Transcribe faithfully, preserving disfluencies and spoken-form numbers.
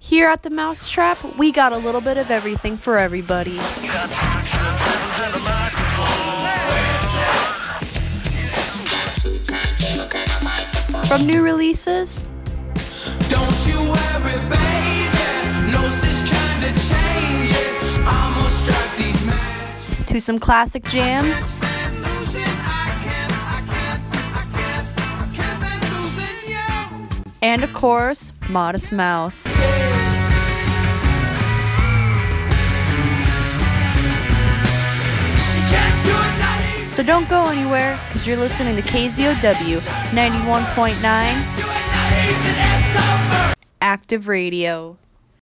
Here at the Mousetrap, we got a little bit of everything for everybody. From new releases, don't you worry, baby. No sense trying to change it. Almost struck these matches. To some classic jams, and of course, Modest Mouse. So don't go anywhere, because you're listening to K Z O W ninety-one point nine Active Radio.